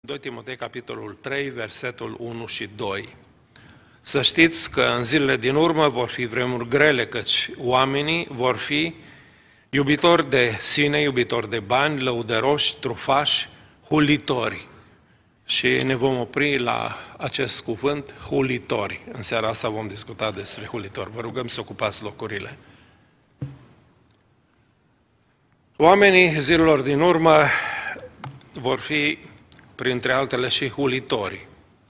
2 Timotei, capitolul 3, versetul 1 și 2. Să știți că în zilele din urmă vor fi vremuri grele, căci oamenii vor fi iubitori de sine, iubitori de bani, lăudăroși, trufași, hulitori. Și ne vom opri la acest cuvânt, hulitori. În seara asta vom discuta despre hulitori. Vă rugăm să ocupați locurile. Oamenii zilelor din urmă vor fi, printre altele, și hulitori.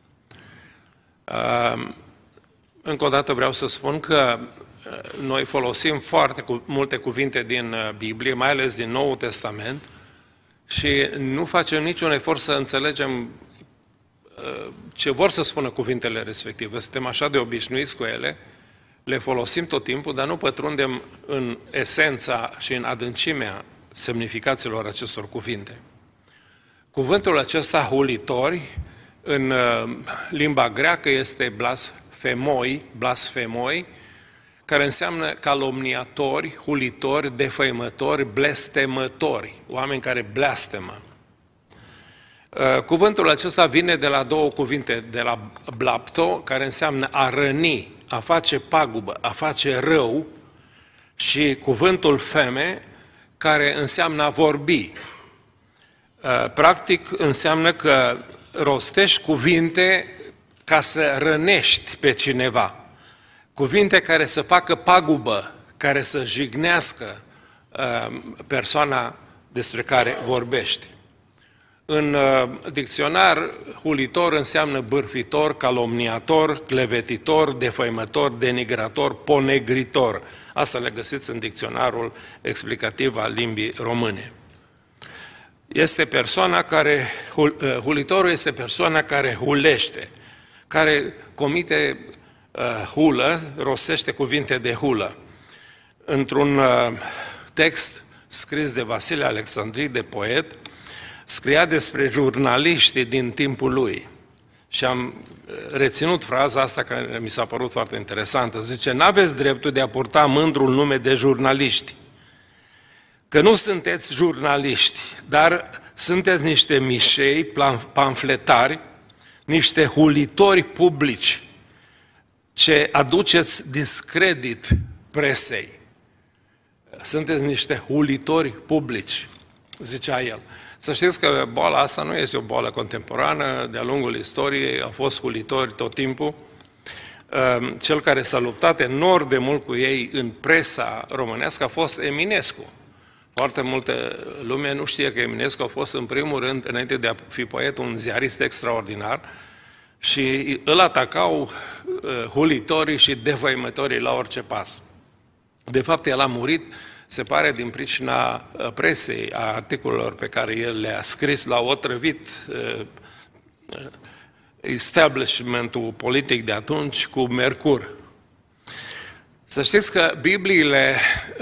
Încă o dată vreau să spun că noi folosim foarte multe cuvinte din Biblie, mai ales din Noul Testament, și nu facem niciun efort să înțelegem ce vor să spună cuvintele respective. Suntem așa de obișnuiți cu ele, le folosim tot timpul, dar nu pătrundem în esența și în adâncimea semnificațiilor acestor cuvinte. Cuvântul acesta, hulitori, în limba greacă este blasfemoi, care înseamnă calomniatori, hulitori, defăimători, blestemători, oameni care blestemă. Cuvântul acesta vine de la două cuvinte, de la blapto, care înseamnă a răni, a face pagubă, a face rău, și cuvântul feme, care înseamnă a vorbi. Practic înseamnă că rostești cuvinte ca să rănești pe cineva. Cuvinte care să facă pagubă, care să jignească persoana despre care vorbești. În dicționar, hulitor înseamnă bârfitor, calomniator, clevetitor, defăimător, denigrator, ponegritor. Asta le găsiți în dicționarul explicativ al limbii române. Hulitorul este persoana care hulește, care comite hulă, rostește cuvinte de hulă. Într-un text scris de Vasile Alexandrii, de poet, scria despre jurnaliștii din timpul lui. Și am reținut fraza asta care mi s-a părut foarte interesantă. Zice, n-aveți dreptul de a purta mândrul nume de jurnaliști. Că nu sunteți jurnaliști, dar sunteți niște mișei, pamfletari, niște hulitori publici, ce aduceți discredit presei. Sunteți niște hulitori publici, zicea el. Să știți că boala asta nu este o boală contemporană, de-a lungul istoriei au fost hulitori tot timpul. Cel care s-a luptat enorm de mult cu ei în presa românească a fost Eminescu. Foarte multă lume nu știe că Eminescu a fost, în primul rând, înainte de a fi poet, un ziarist extraordinar și îl atacau hulitorii și defăimătorii la orice pas. De fapt, el a murit, se pare, din pricina presei, a articolelor pe care el le-a scris, l-a otrăvit establishmentul politic de atunci cu mercur. Să știți că Bibliile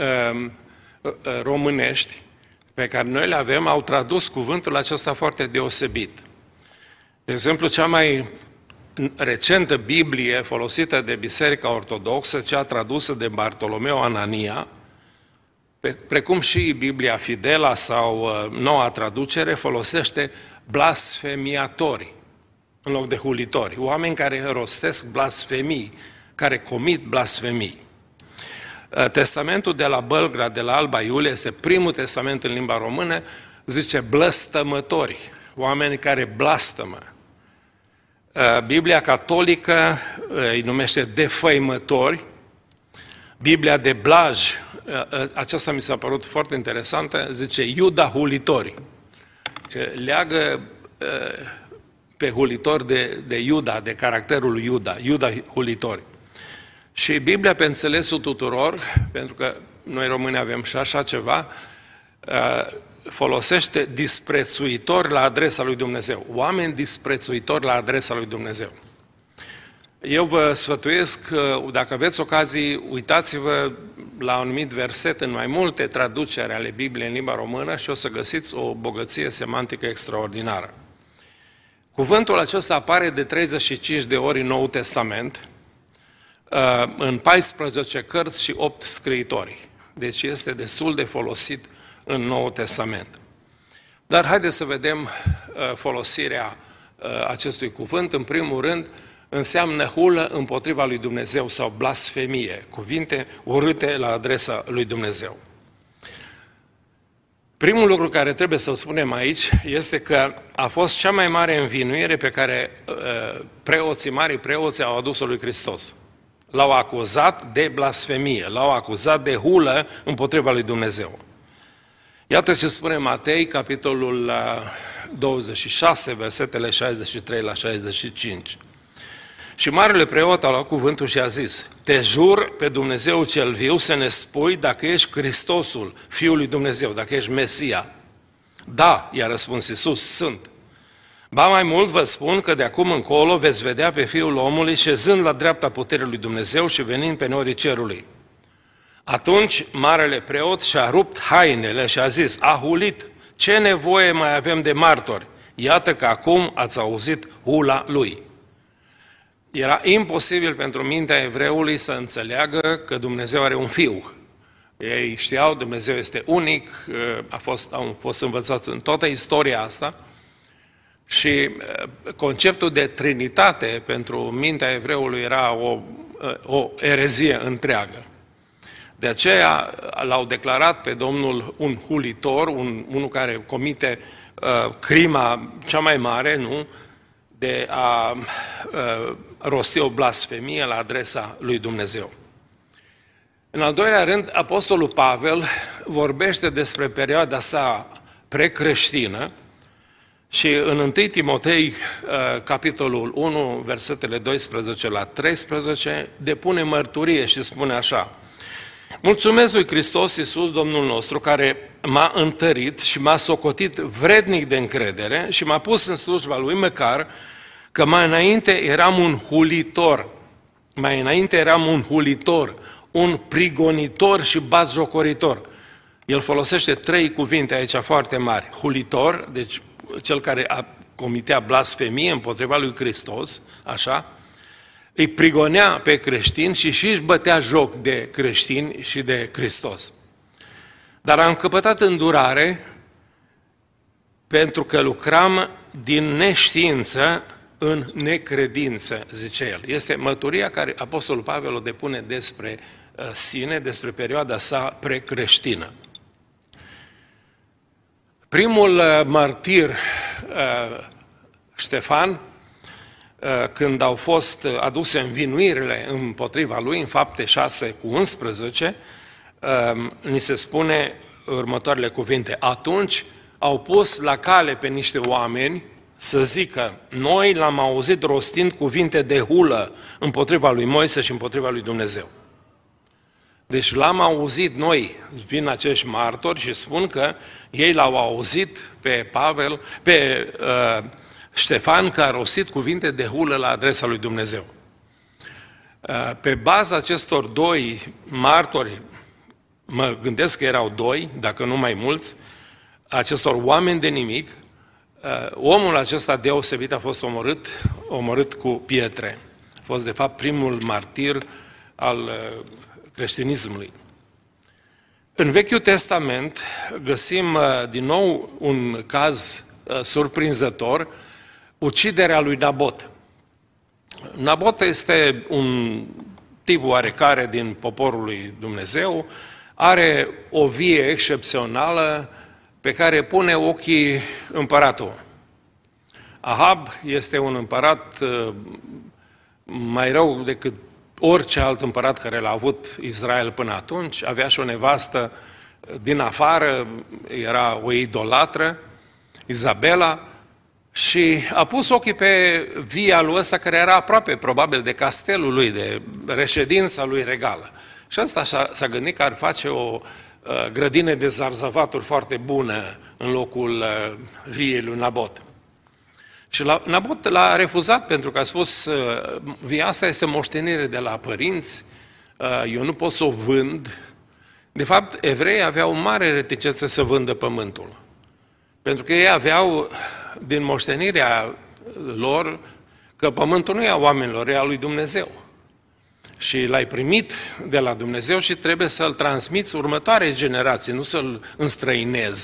românești pe care noi le avem au tradus cuvântul acesta foarte deosebit. De exemplu, cea mai recentă Biblie folosită de Biserica Ortodoxă, cea tradusă de Bartolomeu Anania, precum și Biblia Fidela sau noua traducere, folosește blasfemiatori în loc de hulitori, oameni care rostesc blasfemii, care comit blasfemii. Testamentul de la Bălgrad, de la Alba Iulia, este primul testament în limba română, zice blăstămători, oameni care blastămă. Biblia catolică îi numește defăimători. Biblia de Blaj, aceasta mi s-a părut foarte interesantă, zice Iuda hulitori. Leagă pe hulitori de Iuda, de caracterul lui Iuda hulitori. Și Biblia, pe înțelesul tuturor, pentru că noi români avem și așa ceva, folosește disprețuitori la adresa lui Dumnezeu. Oameni disprețuitori la adresa lui Dumnezeu. Eu vă sfătuiesc, dacă aveți ocazii, uitați-vă la un anumit verset în mai multe traduceri ale Bibliei în limba română și o să găsiți o bogăție semantică extraordinară. Cuvântul acesta apare de 35 de ori în Noul Testament, în 14 cărți și 8 scriitori. Deci este destul de folosit în Noul Testament. Dar haideți să vedem folosirea acestui cuvânt. În primul rând, înseamnă hulă împotriva lui Dumnezeu sau blasfemie, cuvinte urâte la adresa lui Dumnezeu. Primul lucru care trebuie să-l spunem aici este că a fost cea mai mare învinuire pe care marii preoți au adus-o lui Hristos. L-au acuzat de blasfemie, l-au acuzat de hulă împotriva lui Dumnezeu. Iată ce spune Matei, capitolul 26, versetele 63 la 65. Și marele preot a luat cuvântul și a zis: te jur pe Dumnezeu cel viu să ne spui dacă ești Hristosul, Fiul lui Dumnezeu, dacă ești Mesia. Da, i-a răspuns Iisus, sunt. Ba mai mult vă spun că de acum încolo veți vedea pe Fiul omului șezând la dreapta puterii lui Dumnezeu și venind pe norii cerului. Atunci marele preot și-a rupt hainele și a zis: a hulit, ce nevoie mai avem de martori? Iată că acum ați auzit hula lui. Era imposibil pentru mintea evreului să înțeleagă că Dumnezeu are un fiu. Ei știau, Dumnezeu este unic, au fost învățați în toată istoria asta și conceptul de trinitate pentru mintea evreului era o erezie întreagă. De aceea l-au declarat pe Domnul un hulitor, unul care comite crima cea mai mare, nu? De a rosti o blasfemie la adresa lui Dumnezeu. În al doilea rând, Apostolul Pavel vorbește despre perioada sa precreștină și în 1 Timotei, capitolul 1, versetele 12 la 13, depune mărturie și spune așa: mulțumesc lui Hristos Iisus, Domnul nostru, care m-a întărit și m-a socotit vrednic de încredere și m-a pus în slujba lui, măcar că mai înainte eram un hulitor, un prigonitor și batjocoritor. El folosește 3 cuvinte aici foarte mari. Hulitor, deci cel care comitea blasfemie împotriva lui Hristos, așa, îi prigonea pe creștini și își bătea joc de creștini și de Hristos. Dar am căpătat îndurare pentru că lucram din neștiință în necredință, zice el. Este mărturia care Apostolul Pavel o depune despre sine, despre perioada sa precreștină. Primul martir, Ștefan, când au fost aduse învinuirile împotriva lui, în Fapte 6:11, ni se spune următoarele cuvinte: atunci au pus la cale pe niște oameni să zică: noi l-am auzit rostind cuvinte de hulă împotriva lui Moise și împotriva lui Dumnezeu. Deci l-am auzit noi, vin acești martori și spun că ei l-au auzit pe Ștefan, că a rostit cuvinte de hulă la adresa lui Dumnezeu. Pe baza acestor 2 martori, mă gândesc că erau 2, dacă nu mai mulți, acestor oameni de nimic, omul acesta deosebit a fost omorât cu pietre. A fost de fapt primul martir al creștinismului. În Vechiul Testament găsim din nou un caz surprinzător, uciderea lui Nabot. Nabot este un tip oarecare din poporul lui Dumnezeu, are o vie excepțională pe care pune ochii împăratul. Ahab este un împărat mai rău decât orice alt împărat care l-a avut Israel până atunci. Avea și o nevastă din afară, era o idolatră, Izabela, și a pus ochii pe via lui ăsta care era aproape, probabil, de castelul lui, de reședința lui regală. Și asta s-a gândit că ar face o grădină de zarzavaturi foarte bună în locul viei lui Nabot. Și Nabot l-a refuzat pentru că a spus: via asta este moștenire de la părinți, eu nu pot să o vând. De fapt, evreii aveau o mare reticență să vândă pământul. Pentru că ei aveau din moștenirea lor că pământul nu e a oamenilor, e a lui Dumnezeu. Și l-ai primit de la Dumnezeu și trebuie să-l transmiți următoarei generații, nu să-l înstrăinezi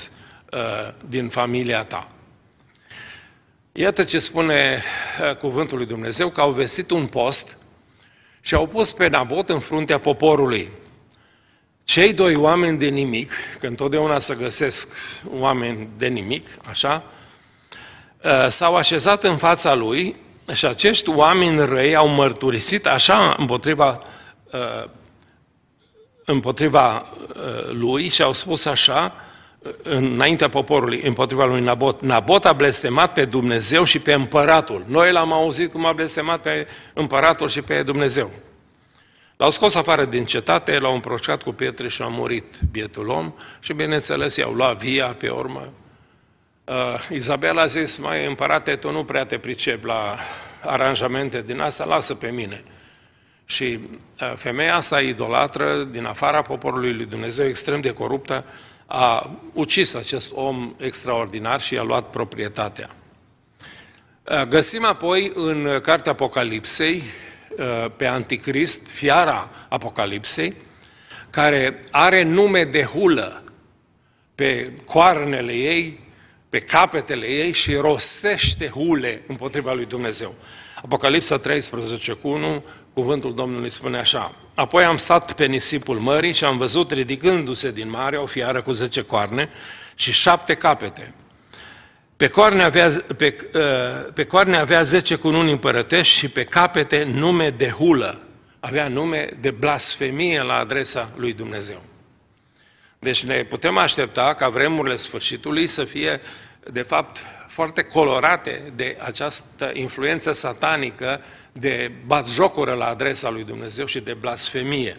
din familia ta. Iată ce spune cuvântul lui Dumnezeu, că au vestit un post și au pus pe Nabot în fruntea poporului. Cei doi oameni de nimic, că întotdeauna se găsesc oameni de nimic, așa, s-au așezat în fața lui și acești oameni răi au mărturisit așa împotriva lui și au spus așa înaintea poporului, împotriva lui Nabot. Nabot a blestemat pe Dumnezeu și pe împăratul. Noi l-am auzit cum a blestemat pe împăratul și pe Dumnezeu. L-au scos afară din cetate, l-au împroșcat cu pietre și a murit bietul om și, bineînțeles, i-au luat via pe urmă. Izabela a zis, mai împărate, tu nu prea te pricep la aranjamente din asta, lasă pe mine. Și femeia asta idolatră, din afara poporului lui Dumnezeu, extrem de coruptă, a ucis acest om extraordinar și i-a luat proprietatea. Găsim apoi în cartea Apocalipsei pe Anticrist, fiara Apocalipsei, care are nume de hulă pe coarnele ei, pe capetele ei și rostește hule împotriva lui Dumnezeu. Apocalipsa 13:1, cuvântul Domnului spune așa: apoi am stat pe nisipul mării și am văzut ridicându-se din mare o fiară cu 10 coarne și 7 capete. Pe coarne avea 10 cununi împărătești și pe capete nume de hulă. Avea nume de blasfemie la adresa lui Dumnezeu. Deci ne putem aștepta ca vremurile sfârșitului să fie, de fapt, foarte colorate de această influență satanică de batjocură la adresa lui Dumnezeu și de blasfemie.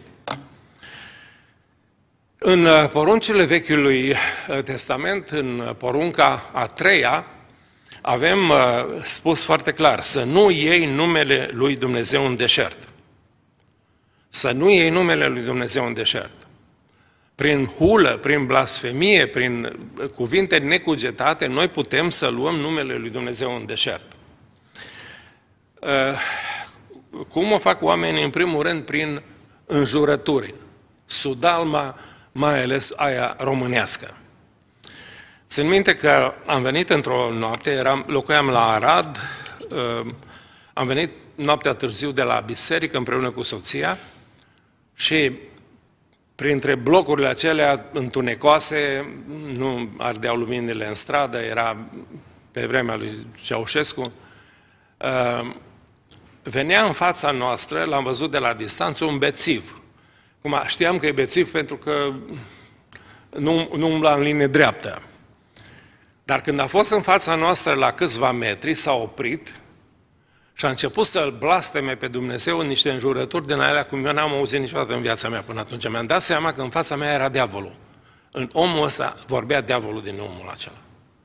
În poruncile Vechiului Testament, în porunca a 3-a, avem spus foarte clar, să nu iei numele lui Dumnezeu în deșert. Să nu iei numele lui Dumnezeu în deșert. Prin hulă, prin blasfemie, prin cuvinte necugetate, noi putem să luăm numele lui Dumnezeu în deșert. Cum o fac oamenii? În primul rând, prin înjurături. Sudalma, mai ales aia românească. Țin minte că am venit într-o noapte, locuiam la Arad, am venit noaptea târziu de la biserică împreună cu soția și printre blocurile acelea întunecoase, nu ardeau luminile în stradă, era pe vremea lui Ceaușescu, venea în fața noastră, l-am văzut de la distanță, un bețiv. Cum știam că e bețiv pentru că nu umbla în linie dreaptă. Dar când a fost în fața noastră la câțiva metri, s-a oprit și a început să-L blasteme pe Dumnezeu în niște înjurături din alea cum eu n-am auzit niciodată în viața mea până atunci. Mi-am dat seama că în fața mea era diavolul. În omul ăsta vorbea diavolul din omul acela.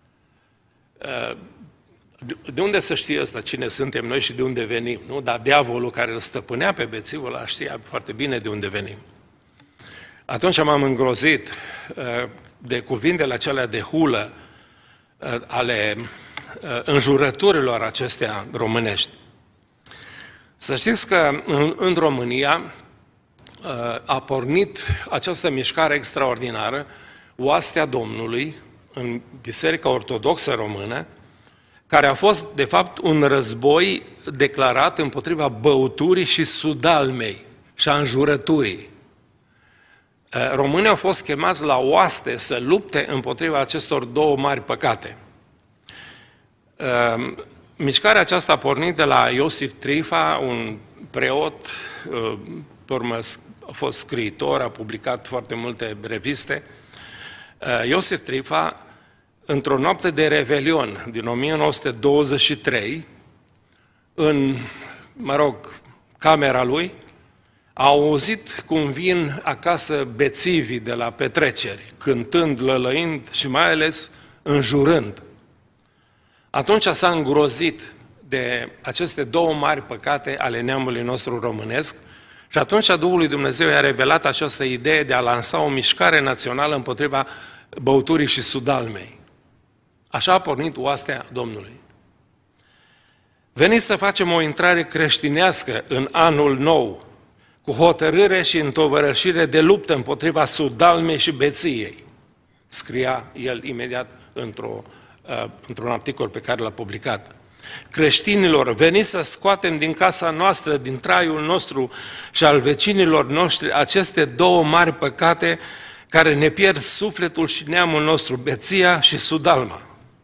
De unde să știe ăsta cine suntem noi și de unde venim? Nu? Dar diavolul care îl stăpânea pe bețivul ăla știa foarte bine de unde venim. Atunci m-am îngrozit de cuvintele acelea de hulă ale înjurăturilor acestea românești. Să știți că în România a pornit această mișcare extraordinară, Oastea Domnului, în Biserica Ortodoxă Română, care a fost, de fapt, un război declarat împotriva băuturii și sudalmei și a înjurăturii. Românii au fost chemați la oaste să lupte împotriva acestor două mari păcate. Mișcarea aceasta a pornit de la Iosif Trifa, un preot, pe urmă a fost scriitor, a publicat foarte multe reviste. Iosif Trifa, într-o noapte de revelion din 1923, în, camera lui, a auzit cum vin acasă bețivii de la petreceri, cântând, lălăind și mai ales înjurând. Atunci s-a îngrozit de aceste două mari păcate ale neamului nostru românesc și atunci Duhul lui Dumnezeu i-a revelat această idee de a lansa o mișcare națională împotriva băuturii și sudalmei. Așa a pornit Oastea Domnului. Veniți să facem o intrare creștinească în anul nou, cu hotărâre și întovărășire de luptă împotriva sudalmei și beției. scria el imediat într-un articol pe care l-a publicat. Creștinilor, veniți să scoatem din casa noastră, din traiul nostru și al vecinilor noștri aceste două mari păcate care ne pierd sufletul și neamul nostru, beția și sudalma.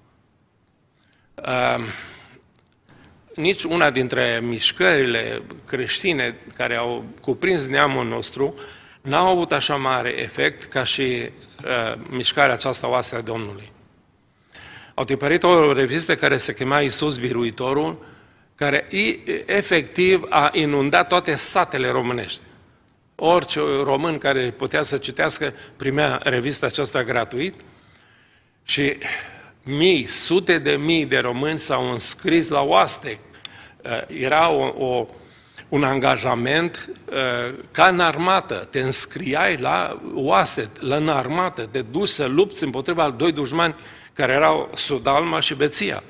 Nici una dintre mișcările creștine care au cuprins neamul nostru n-au avut așa mare efect ca și mișcarea aceasta Oastea Domnului. Au tipărit o revistă care se chema Iisus Biruitorul, care efectiv a inundat toate satele românești. Orice român care putea să citească primea revista aceasta gratuit și sute de mii de români s-au înscris la oaste. Era un angajament ca în armată. Te înscriai la oaste, în armată, te duci să lupți împotriva doi dușmani care erau sudalma și beția.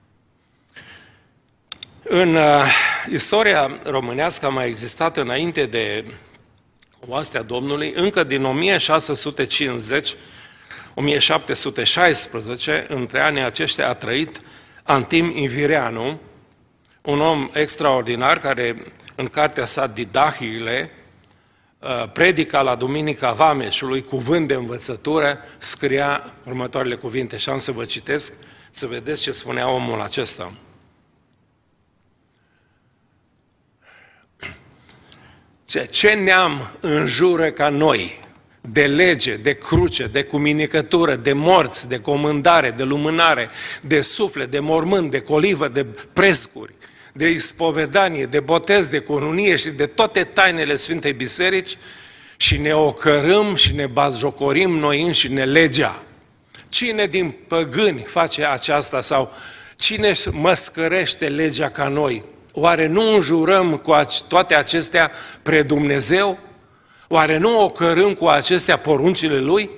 În istoria românească a mai existat înainte de Oastea Domnului, încă din 1650-1716, între anii aceștia a trăit Antim Invireanu, un om extraordinar care în cartea sa Didahiile predica la Duminica Vameșului, cuvânt de învățătură, scria următoarele cuvinte și am să vă citesc, să vedeți ce spunea omul acesta. Ce neam înjură ca noi, de lege, de cruce, de cuminicătură, de morți, de comândare, de lumânare, de suflet, de mormânt, de colivă, de prescuri, de ispovedanie, de botez, de cununie și de toate tainele Sfintei Biserici și ne ocărâm și ne batjocorim noi înșine legea. Cine din păgâni face aceasta sau cine măscărește legea ca noi? Oare nu înjurăm cu toate acestea pre Dumnezeu? Oare nu ocărâm cu acestea poruncile Lui?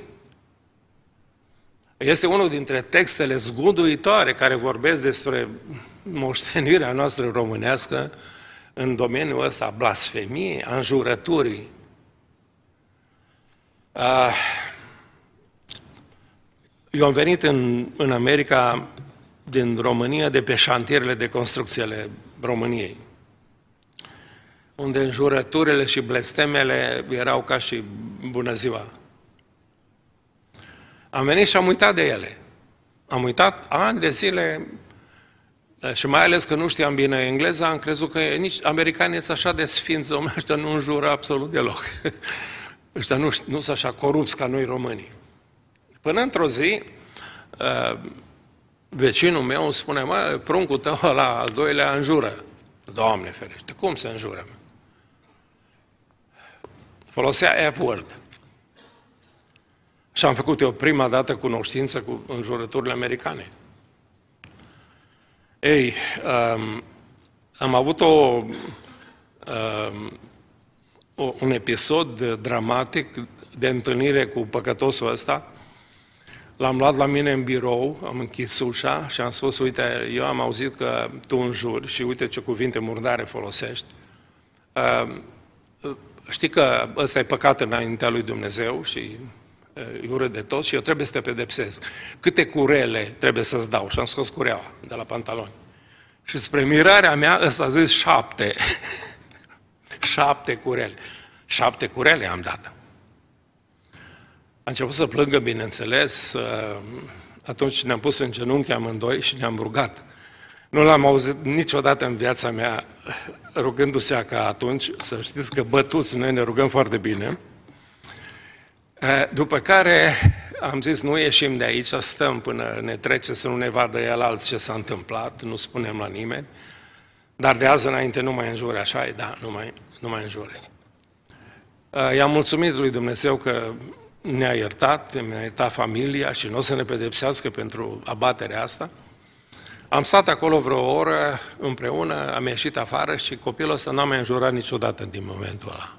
Este unul dintre textele zguduitoare care vorbesc despre moștenirea noastră românească în domeniul ăsta a blasfemiei, a înjurăturii. Eu am venit în America din România de pe șantierele de construcție ale României, unde înjurăturile și blestemele erau ca și bună ziua. Am venit și am uitat de ele. Am uitat ani de zile și mai ales că nu știam bine engleza, am crezut că nici americanii sunt așa de sfinți, ăștia nu înjură absolut deloc. Ăștia nu sunt așa corupți ca noi românii. Până într-o zi, vecinul meu îmi spune, mă, pruncul tău ăla al doilea înjură. Doamne ferește, cum se înjură? Folosea F-word. Și am făcut eu prima dată cunoștință cu înjurăturile americane. Ei, am avut un episod dramatic de întâlnire cu păcătosul ăsta. L-am luat la mine în birou, am închis ușa și am spus, uite, eu am auzit că tu înjuri și uite ce cuvinte murdare folosești. Știi că ăsta e păcat înaintea lui Dumnezeu și e urât de tot și eu trebuie să te pedepsesc. Câte curele trebuie să-ți dau? Și am scos cureaua de la pantaloni. Și spre mirarea mea, ăsta a zis 7. 7 curele. 7 curele am dat. A început să plângă, bineînțeles, atunci ne-am pus în genunchi amândoi și ne-am rugat. Nu l-am auzit niciodată în viața mea rugându-se ca atunci, să știți că bătuți, noi ne rugăm foarte bine. După care am zis, nu ieșim de aici, stăm până ne trece să nu ne vadă el alți ce s-a întâmplat, nu spunem la nimeni, dar de azi înainte nu mai înjure, așa e, da, nu mai înjure. I-am mulțumit lui Dumnezeu că ne-a iertat, ne-a iertat familia și nu o să ne pedepsească pentru abaterea asta. Am stat acolo vreo oră împreună, am ieșit afară și copilul ăsta n-a mai înjurat niciodată din momentul ăla.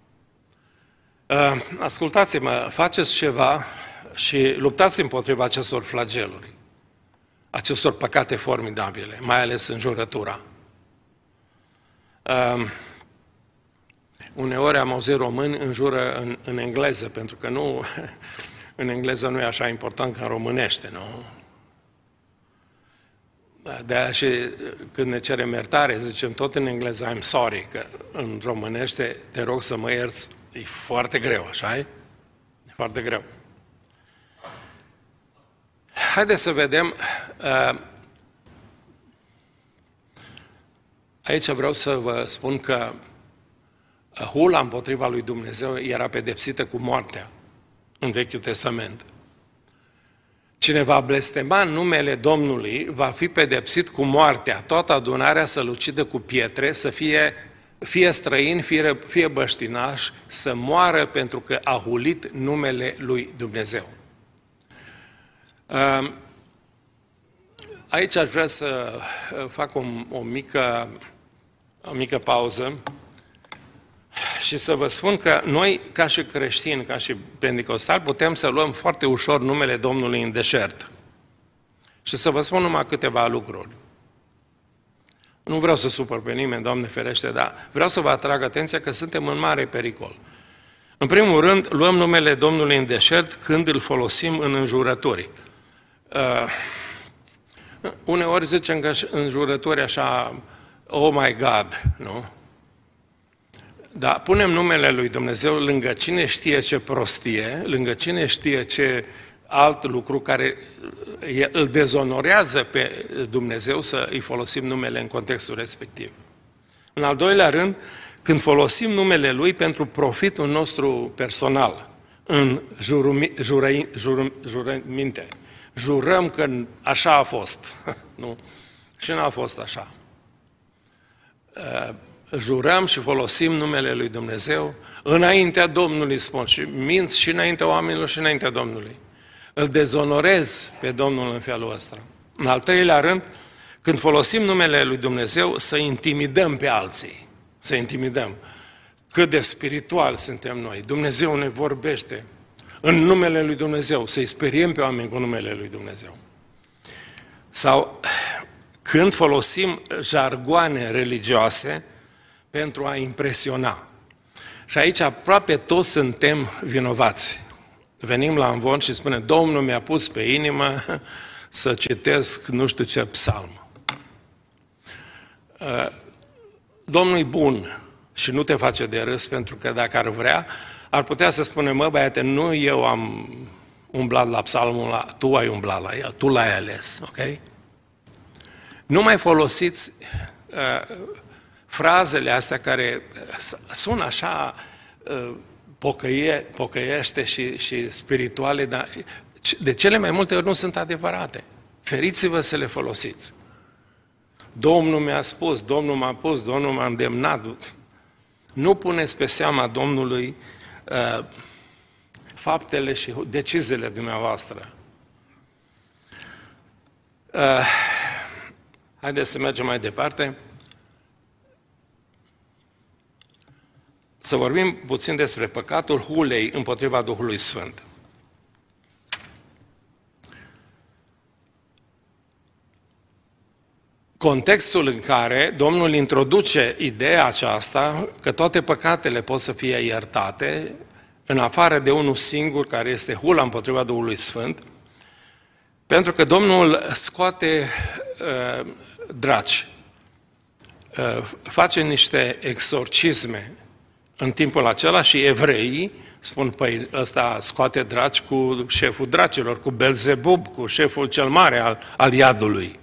Ascultați-mă, faceți ceva și luptați împotriva acestor flageluri, acestor păcate formidabile, mai ales înjurătura. Uneori am auzit români înjură în engleză, pentru că În engleză nu e așa important ca în românește, nu? De-aia și când ne cerem iertare, zicem tot în engleză I'm sorry, că în românește te rog să mă ierți. E foarte greu, așa e? E foarte greu. Haideți să vedem. Aici vreau să vă spun că hula împotriva lui Dumnezeu era pedepsită cu moartea în Vechiul Testament. Cine va blestema numele Domnului va fi pedepsit cu moartea. Toată adunarea să-l ucidă cu pietre, să fie străin, fie băștinaș, să moară pentru că a hulit numele lui Dumnezeu. Aici aș vrea să fac o mică pauză și să vă spun că noi, ca și creștini, ca și pentecostali, putem să luăm foarte ușor numele Domnului în deșert. Și să vă spun numai câteva lucruri. Nu vreau să supăr pe nimeni, Doamne ferește, dar vreau să vă atrag atenția că suntem în mare pericol. În primul rând, luăm numele Domnului în deșert când îl folosim în înjurături. Uneori zicem că înjurături așa, oh my God, nu? Dar punem numele lui Dumnezeu lângă cine știe ce prostie, lângă cine știe ce alt lucru care îl dezonorează pe Dumnezeu să îi folosim numele în contextul respectiv. În al doilea rând, când folosim numele Lui pentru profitul nostru personal, în jurăminte. Jurăm că așa a fost. Nu? Și n-a fost așa. Jurăm și folosim numele lui Dumnezeu înaintea Domnului, spun, și minți și înaintea oamenilor și înaintea Domnului. Îl dezonorez pe Domnul în felul ăsta. În al treilea rând, când folosim numele lui Dumnezeu, să intimidăm pe alții. Să intimidăm. Cât de spiritual suntem noi. Dumnezeu ne vorbește în numele lui Dumnezeu. Să-i speriem pe oameni cu numele lui Dumnezeu. Sau când folosim jargoane religioase pentru a impresiona. Și aici aproape toți suntem vinovați. Venim la amvon și spunem, Domnul mi-a pus pe inimă să citesc nu știu ce psalm. Domnul e bun și nu te face de râs, pentru că dacă ar vrea, ar putea să spună, mă băiate, nu eu am umblat la psalmul ăla, tu ai umblat la el, tu l-ai ales, ok? Nu mai folosiți frazele astea care sună așa pocăiește și spirituale, dar de cele mai multe ori nu sunt adevărate. Feriți-vă să le folosiți. Domnul mi-a spus, Domnul m-a pus, Domnul m-a îndemnat. Nu puneți pe seama Domnului faptele și deciziile dumneavoastră. Haideți să mergem mai departe. Să vorbim puțin despre păcatul hulei împotriva Duhului Sfânt. Contextul în care Domnul introduce ideea aceasta că toate păcatele pot să fie iertate, în afară de unul singur, care este hula împotriva Duhului Sfânt, pentru că Domnul scoate draci, face niște exorcisme în timpul acela și evreii spun, păi ăsta scoate draci cu șeful dracilor, cu Belzebub, cu șeful cel mare al iadului.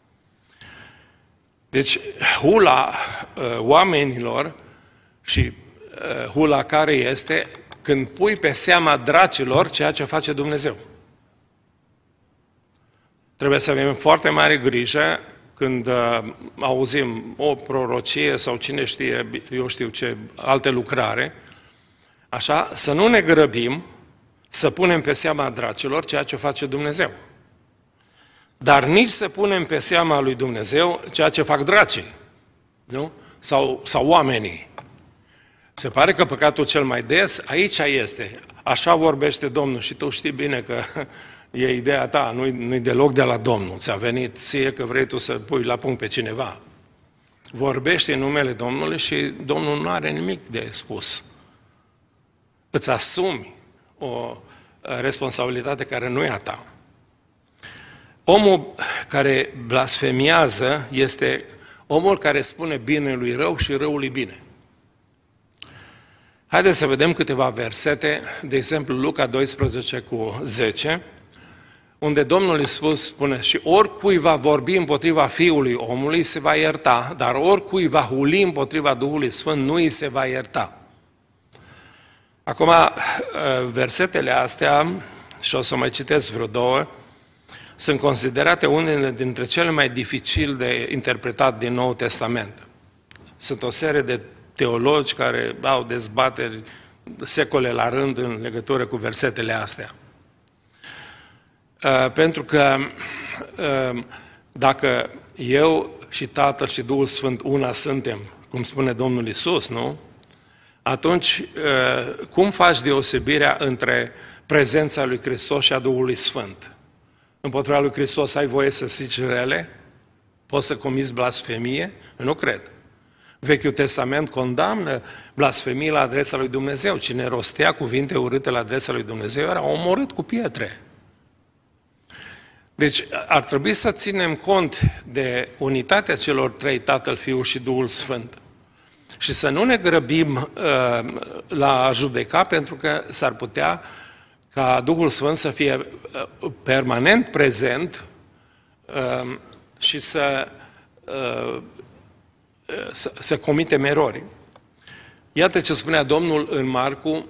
Deci hula oamenilor și hula care este când pui pe seama dracilor ceea ce face Dumnezeu. Trebuie să avem foarte mare grijă când auzim o prorocie sau cine știe, eu știu ce, alte lucrare, așa, să nu ne grăbim să punem pe seama dracilor ceea ce face Dumnezeu. Dar nici să punem pe seama lui Dumnezeu ceea ce fac dracii, nu? Sau oamenii. Se pare că păcatul cel mai des aici este. Așa vorbește Domnul și tu știi bine că e ideea ta, nu-i deloc de la Domnul. Ți-a venit ție că vrei tu să pui la punct pe cineva. Vorbește în numele Domnului și Domnul nu are nimic de spus. Îți asumi responsabilitate care nu e a ta. Omul care blasfemiază este omul care spune binelui rău și răului bine. Haideți să vedem câteva versete, de exemplu Luca 12:10, unde Domnul Iisus spune: și oricui va vorbi împotriva Fiului omului se va ierta, dar oricui va huli împotriva Duhului Sfânt nu îi se va ierta. Acum, versetele astea, și o să mai citesc vreo două, sunt considerate unele dintre cele mai dificil de interpretat din Noul Testament. Sunt o serie de teologi care au dezbateri secole la rând în legătură cu versetele astea. Pentru că dacă eu și Tatăl și Duhul Sfânt una suntem, cum spune Domnul Iisus, nu? Atunci, cum faci deosebirea între prezența lui Hristos și a Duhului Sfânt? Împotriva lui Hristos ai voie să zici rele? Poți să comiți blasfemie? Nu cred. Vechiul Testament condamnă blasfemii la adresa lui Dumnezeu. Cine rostea cuvinte urâte la adresa lui Dumnezeu era omorât cu pietre. Deci ar trebui să ținem cont de unitatea celor trei, Tatăl, Fiul și Duhul Sfânt. Și să nu ne grăbim la a judeca, pentru că s-ar putea ca Duhul Sfânt să fie permanent prezent și să comitem erori. Iată ce spunea Domnul în Marcu,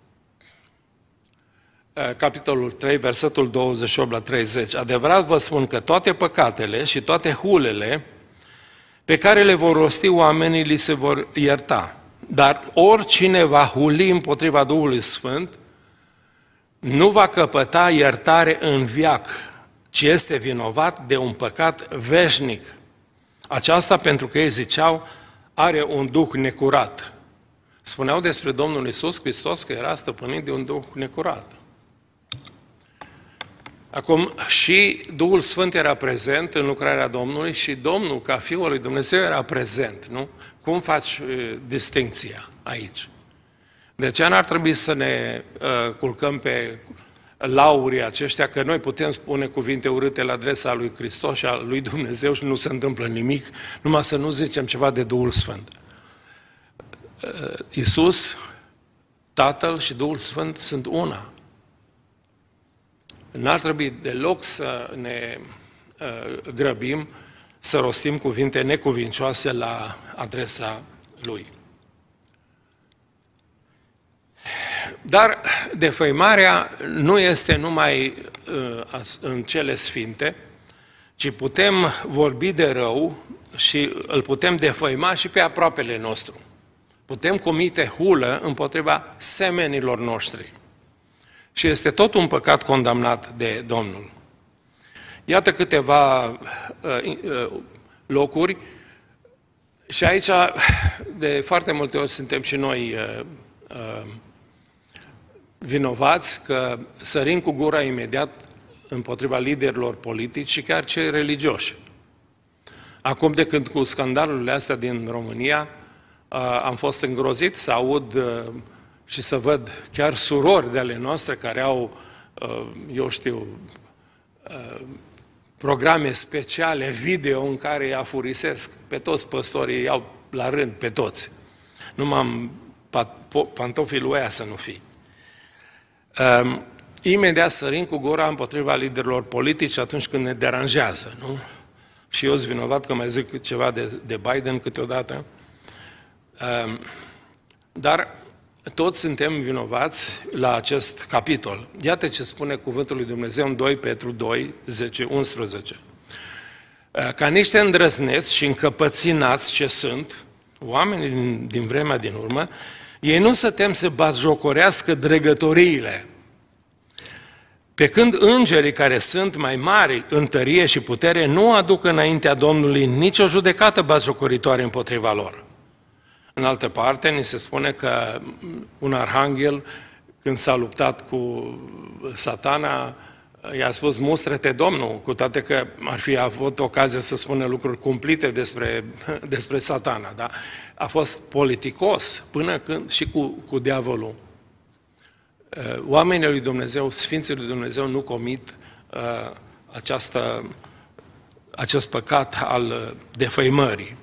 capitolul 3, versetul 28 la 30. Adevărat vă spun că toate păcatele și toate hulele pe care le vor rosti oamenii li se vor ierta. Dar oricine va huli împotriva Duhului Sfânt nu va căpăta iertare în veac, ci este vinovat de un păcat veșnic. Aceasta pentru că ei ziceau, are un duh necurat. Spuneau despre Domnul Iisus Hristos că era stăpânit de un duh necurat. Acum, și Duhul Sfânt era prezent în lucrarea Domnului și Domnul, ca Fiul lui Dumnezeu, era prezent, nu? Cum faci distincția aici? De aceea n-ar trebui să ne culcăm pe laurii aceștia, că noi putem spune cuvinte urâte la adresa lui Hristos și a lui Dumnezeu și nu se întâmplă nimic, numai să nu zicem ceva de Duhul Sfânt. Iisus, Tatăl și Duhul Sfânt sunt una. N-ar trebui deloc să ne grăbim să rostim cuvinte necuvincioase la adresa Lui. Dar defăimarea nu este numai în cele sfinte, ci putem vorbi de rău și îl putem defăima și pe aproapele nostru. Putem comite hulă împotriva semenilor noștri. Și este tot un păcat condamnat de Domnul. Iată câteva locuri și aici de foarte multe ori suntem și noi vinovați că sărim cu gura imediat împotriva liderilor politici și chiar cei religioși. Acum, de când cu scandalurile astea din România, am fost îngrozit să aud și să văd chiar surori de ale noastre care au, eu știu, programe speciale, video, în care îi afurisesc pe toți păstorii, iau la rând pe toți. Numai pantofii lui aia să nu fie. Imediat sărim cu gura împotriva liderilor politici atunci când ne deranjează, nu? Și eu sunt vinovat că mai zic ceva de Biden câteodată. Dar toți suntem vinovați la acest capitol. Iată ce spune cuvântul lui Dumnezeu în 2 Petru 2, 10, 11. Ca niște îndrăzneți și încăpăținați ce sunt, oamenii din vremea din urmă, ei nu se tem să batjocorească dregătoriile. Pe când îngerii care sunt mai mari în tărie și putere nu aduc înaintea Domnului nicio judecată batjocoritoare împotriva lor. În altă parte, ni se spune că un arhanghel, când s-a luptat cu Satana, i-a spus, mustră-te, Domnul, cu toate că ar fi avut ocazia să spună lucruri cumplite despre Satana. Da? A fost politicos până când și cu diavolul. oamenii lui Dumnezeu, Sfinții lui Dumnezeu nu comit acest păcat al defăimării.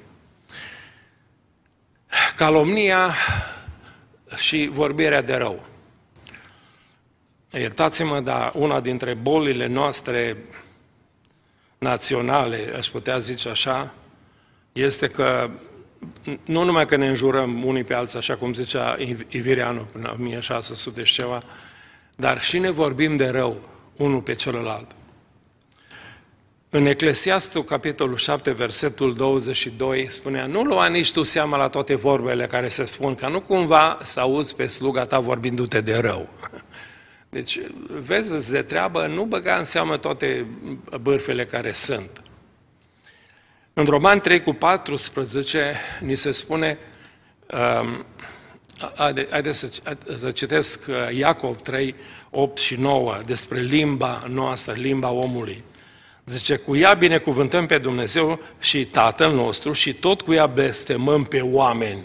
Calomnia și vorbirea de rău. Iertați-mă, dar una dintre bolile noastre naționale, aș putea zice așa, este că nu numai că ne înjurăm unii pe alții, așa cum zicea Ivirianu până 1600 și ceva, dar și ne vorbim de rău unul pe celălalt. În Eclesiastul, capitolul 7, versetul 22, spunea: nu lua nici tu seama la toate vorbele care se spun, ca nu cumva să auzi pe sluga ta vorbindu-te de rău. Deci, vezi, îți de treabă, nu băga în seamă toate bârfele care sunt. În Roman 3:14 ni se spune, haideți să citesc Iacov 3, 8 și 9, despre limba noastră, limba omului. Zice, cu ea binecuvântăm pe Dumnezeu și Tatăl nostru și tot cu ea blestemăm pe oameni.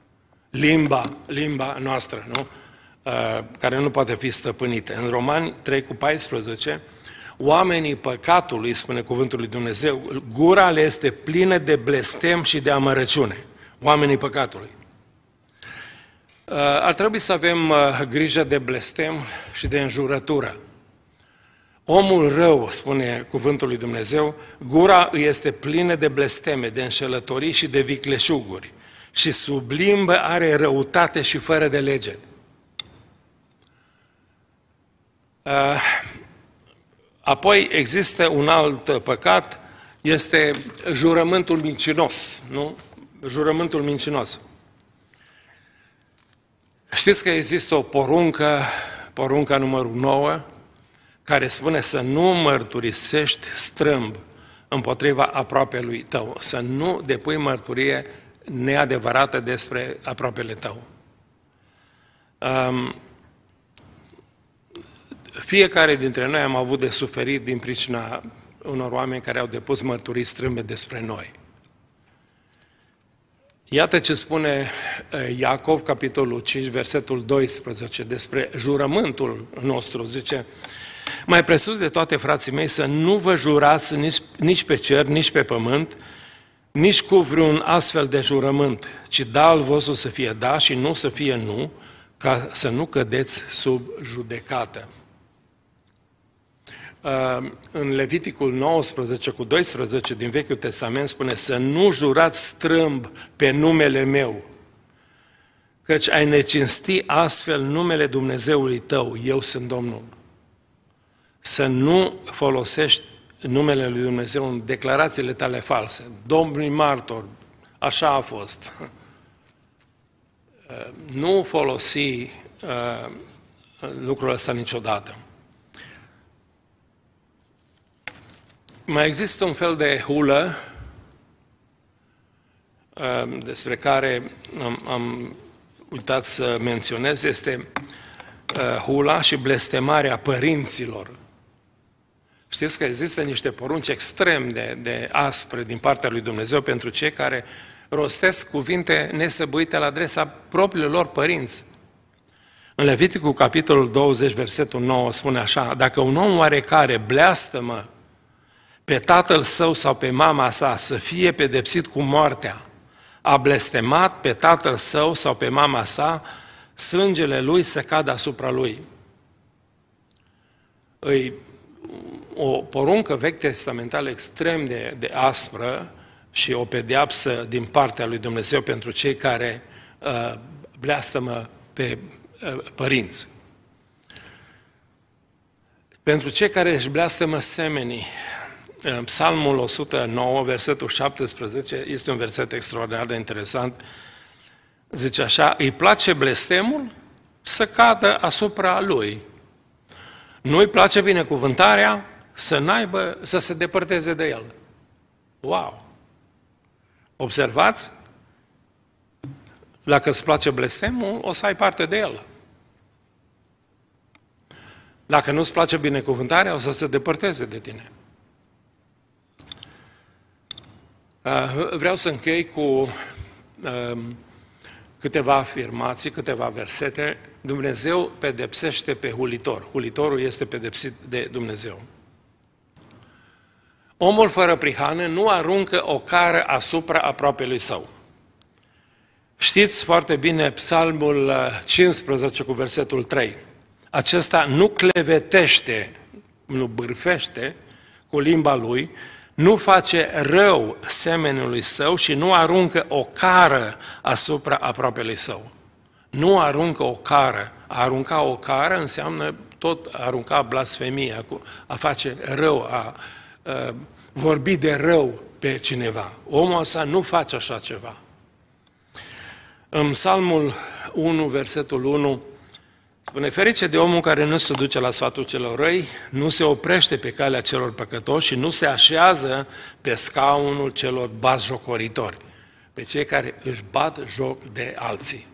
Limba noastră, nu? Care nu poate fi stăpânită. În Romani 3:14, oamenii păcatului, spune cuvântul lui Dumnezeu, gura le este plină de blestem și de amărăciune. Oamenii păcatului. Ar trebui să avem grijă de blestem și de înjurătură. Omul rău, spune cuvântul lui Dumnezeu, gura îi este plină de blesteme, de înșelătorii și de vicleșuguri și sub limbă are răutate și fără de lege. Apoi există un alt păcat, este jurământul mincinos, nu? Jurământul mincinos. Știți că există o porunca numărul 9, care spune să nu mărturisești strâmb împotriva aproapelui tău, să nu depui mărturie neadevărată despre aproapele tău. Fiecare dintre noi am avut de suferit din pricina unor oameni care au depus mărturii strâmbe despre noi. Iată ce spune Iacov, capitolul 5, versetul 12, despre jurământul nostru. Zice, mai presus de toate, frații mei, să nu vă jurați nici pe cer, nici pe pământ, nici cu vreun astfel de jurământ, ci da al vostru să fie da și nu să fie nu, ca să nu cădeți sub judecată. În Leviticul 19:12 din Vechiul Testament spune să nu jurați strâmb pe numele meu, căci ai necinsti astfel numele Dumnezeului tău, eu sunt Domnul. Să nu folosești numele lui Dumnezeu în declarațiile tale false. Domnul martor, așa a fost. Nu folosi lucrul ăsta niciodată. Mai există un fel de hulă despre care am uitat să menționez, este hula și blestemarea părinților. Știți că există niște porunci extrem de aspre din partea lui Dumnezeu pentru cei care rostesc cuvinte nesăbuite la adresa propriilor lor părinți. În Leviticul, capitolul 20, versetul 9, spune așa, dacă un om oarecare bleastămă pe tatăl său sau pe mama sa, să fie pedepsit cu moartea, a blestemat pe tatăl său sau pe mama sa, sângele lui să cadă asupra lui. O poruncă vechi testamentală extrem de aspră și o pedeapsă din partea lui Dumnezeu pentru cei care bleastămă pe părinți. Pentru cei care își bleastămă semenii, Psalmul 109, versetul 17, este un verset extraordinar de interesant, zice așa, îi place blestemul să cadă asupra lui. Nu îi place binecuvântarea să se depărteze de el. Wow! Observați? Dacă îți place blestemul, o să ai parte de el. Dacă nu îți place binecuvântarea, o să se depărteze de tine. Vreau să închei cu câteva afirmații, câteva versete. Dumnezeu pedepsește pe hulitor. Hulitorul este pedepsit de Dumnezeu. Omul fără prihană nu aruncă o cară asupra aproapelui său. Știți foarte bine Psalmul 15 cu versetul 3. Acesta nu clevetește, nu bârfește cu limba lui, nu face rău semenului său și nu aruncă o cară asupra aproapelui său. Nu aruncă o cară. A arunca o cară înseamnă tot a arunca blasfemia, a face rău, a vorbi de rău pe cineva. Omul ăsta nu face așa ceva. În Psalmul 1, versetul 1, spune: ferice de omul care nu se duce la sfatul celor răi, nu se oprește pe calea celor păcătoși și nu se așează pe scaunul celor batjocoritori, pe cei care își bat joc de alții.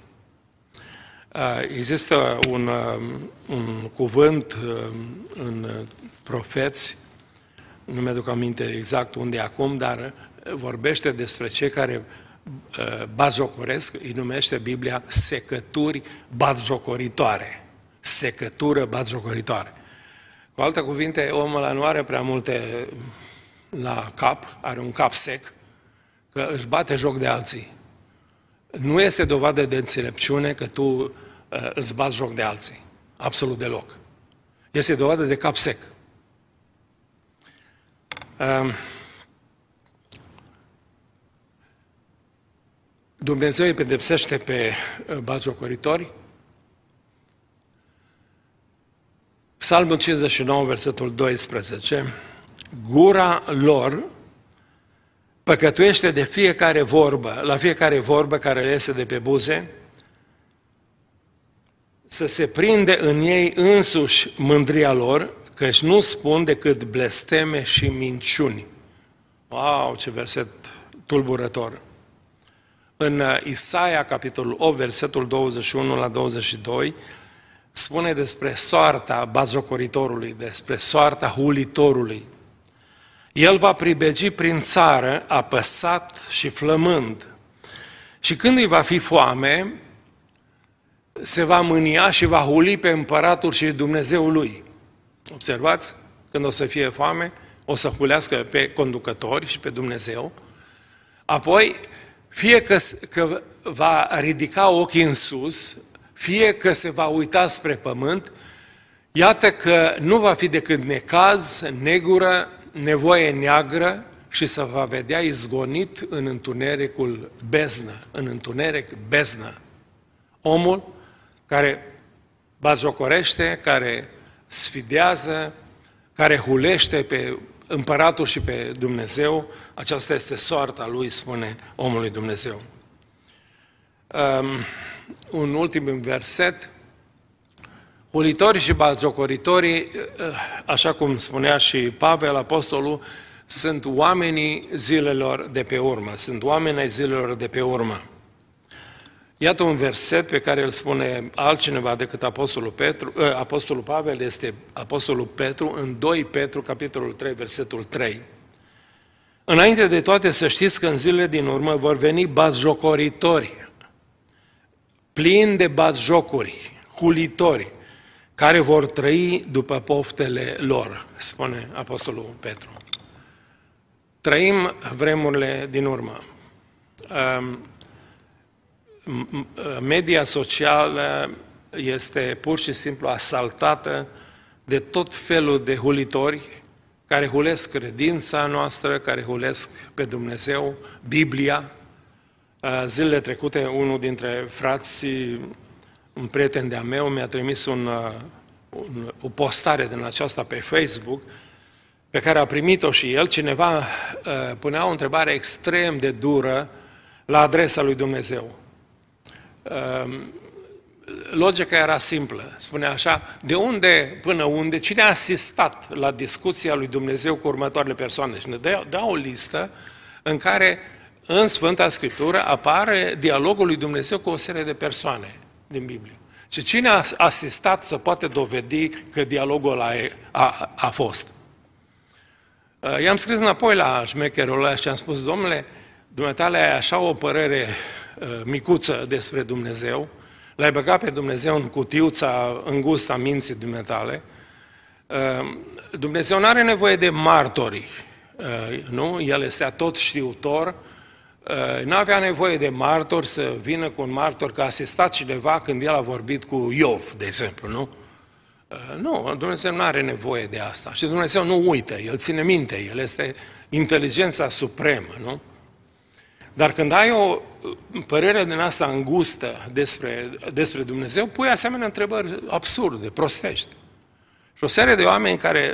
Există un cuvânt în Profeți, nu mi-aduc aminte exact unde e acum, dar vorbește despre cei care batjocoresc, îi numește Biblia secături batjocoritoare. Secătură batjocoritoare. Cu alte cuvinte, omul ăla nu are prea multe la cap, are un cap sec, că își bate joc de alții. Nu este dovadă de înțelepciune că tu îți bați joc de alții. Absolut deloc. Este dovadă de cap sec. Dumnezeu îi pedepsește pe batjocoritori. Psalmul 59, versetul 12. Gura lor păcătuiește de fiecare vorbă, la fiecare vorbă care le iese de pe buze, să se prinde în ei însuși mândria lor, căci nu spun decât blesteme și minciuni. Wow, ce verset tulburător! În Isaia, capitolul 8, versetul 21 la 22, spune despre soarta batjocoritorului, despre soarta hulitorului. El va pribegi prin țară, apăsat și flămând. Și când îi va fi foame, se va mânia și va huli pe împăratul și Dumnezeul lui. Observați? Când o să fie foame, o să hulească pe conducători și pe Dumnezeu. Apoi, fie că va ridica ochii în sus, fie că se va uita spre pământ, iată că nu va fi decât necaz, negură, nevoie neagră și se va vedea izgonit în întunericul beznă, în întuneric beznă. Omul care batjocorește, care sfidează, care hulește pe împăratul și pe Dumnezeu, aceasta este soarta lui, spune omului Dumnezeu. Un ultim verset. Hulitorii și batjocoritorii, așa cum spunea și Pavel, apostolul, sunt oamenii zilelor de pe urmă, sunt oamenii zilelor de pe Iată un verset pe care îl spune altcineva decât apostolul Pavel, este apostolul Petru, în 2 Petru, capitolul 3, versetul 3. Înainte de toate să știți că în zilele din urmă vor veni batjocoritori, plini de batjocuri, hulitori, care vor trăi după poftele lor, spune apostolul Petru. Trăim vremurile din urmă. Media socială este pur și simplu asaltată de tot felul de hulitori care hulesc credința noastră, care hulesc pe Dumnezeu, Biblia. Zilele trecute, unul dintre frații, un prieten de-a meu, mi-a trimis o postare din aceasta pe Facebook, pe care a primit-o și el. Cineva punea o întrebare extrem de dură la adresa lui Dumnezeu. Logica era simplă. Spunea așa: de unde până unde, cine a asistat la discuția lui Dumnezeu cu următoarele persoane? Și ne dă o listă în care în Sfânta Scriptură apare dialogul lui Dumnezeu cu o serie de persoane din Biblie. Și cine a asistat să poate dovedi că dialogul ăla a fost? I-am scris înapoi la șmecherul ăla și am spus: domnule, dumneatale ai așa o părere micuță despre Dumnezeu, l-ai băgat pe Dumnezeu în cutiuța îngustă a minții dumneatale, Dumnezeu nu are nevoie de martori, nu? El este atot știutor, nu avea nevoie de martori să vină cu un martor că a asistat cineva când el a vorbit cu Iov, de exemplu, nu? Nu, Dumnezeu nu are nevoie de asta. Și Dumnezeu nu uită, El ține minte, El este inteligența supremă, nu? Dar când ai o părere din asta îngustă despre Dumnezeu, pui asemenea întrebări absurde, prostești. Și o serie de oameni care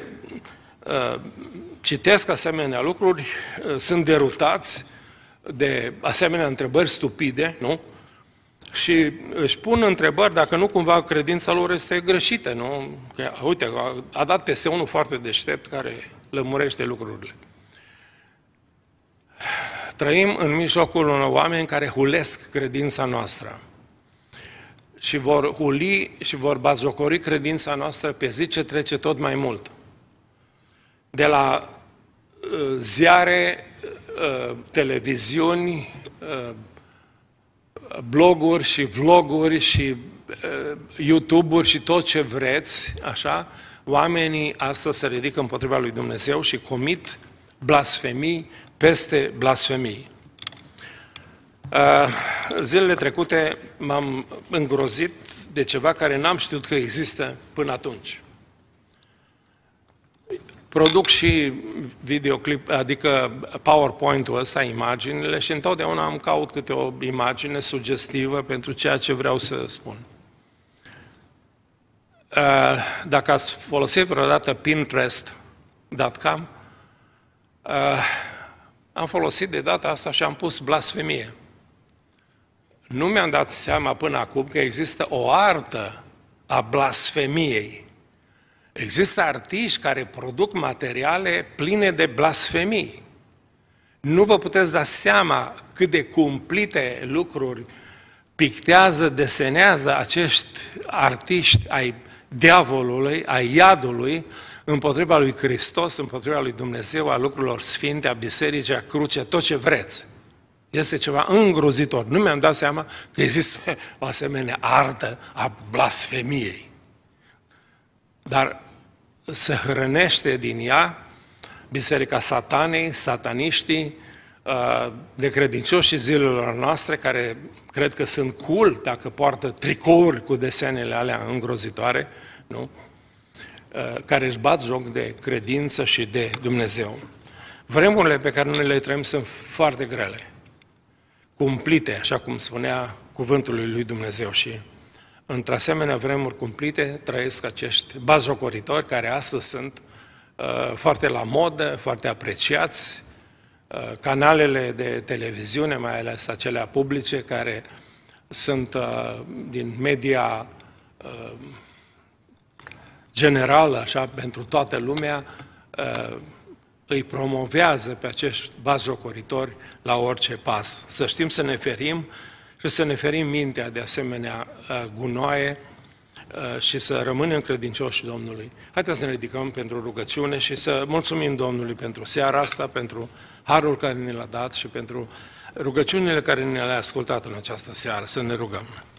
citesc asemenea lucruri sunt derutați de asemenea întrebări stupide, nu? Și își pun întrebări dacă nu cumva credința lor este greșită, nu? Că, uite, a dat peste unul foarte deștept care lămurește lucrurile. Trăim în mijlocul unor oameni care hulesc credința noastră și vor huli și vor batjocori credința noastră pe zi ce trece tot mai mult. De la ziare, televiziuni, bloguri și vloguri și YouTube-uri și tot ce vreți, așa, oamenii astăzi se ridică împotriva lui Dumnezeu și comit blasfemii peste blasfemii. Zilele trecute m-am îngrozit de ceva care n-am știut că există până atunci. Produc și videoclip, adică PowerPoint-ul ăsta, imaginile, și întotdeauna îmi caut câte o imagine sugestivă pentru ceea ce vreau să spun. Dacă ați folosit vreodată Pinterest.com, am folosit de data asta și am pus blasfemie. Nu mi-am dat seama până acum că există o artă a blasfemiei. Există artiști care produc materiale pline de blasfemii. Nu vă puteți da seama cât de cumplite lucruri pictează, desenează acești artiști ai diavolului, ai iadului, împotriva lui Hristos, împotriva lui Dumnezeu, a lucrurilor sfinte, a bisericii, a cruce, tot ce vreți. Este ceva îngrozitor. Nu mi-am dat seama că există o asemenea artă a blasfemiei. Dar se hrănește din ea biserica satanei, sataniștii, necredincioșii zilelor noastre, care cred că sunt cool dacă poartă tricouri cu desenele alea îngrozitoare, nu? Care își bat joc de credință și de Dumnezeu. Vremurile pe care noi le trăim sunt foarte grele, cumplite, așa cum spunea cuvântul lui Dumnezeu, și într-asemenea vremuri cumplite trăiesc acești batjocoritori care astăzi sunt foarte la modă, foarte apreciați, canalele de televiziune, mai ales acelea publice, care sunt din media generală, așa, pentru toată lumea, îi promovează pe acești batjocoritori la orice pas. Să știm să ne ferim și să ne ferim mintea de asemenea gunoaie și să rămânem credincioși Domnului. Haideți să ne ridicăm pentru rugăciune și să mulțumim Domnului pentru seara asta, pentru harul care ne l-a dat și pentru rugăciunile care ne le-a ascultat în această seară. Să ne rugăm.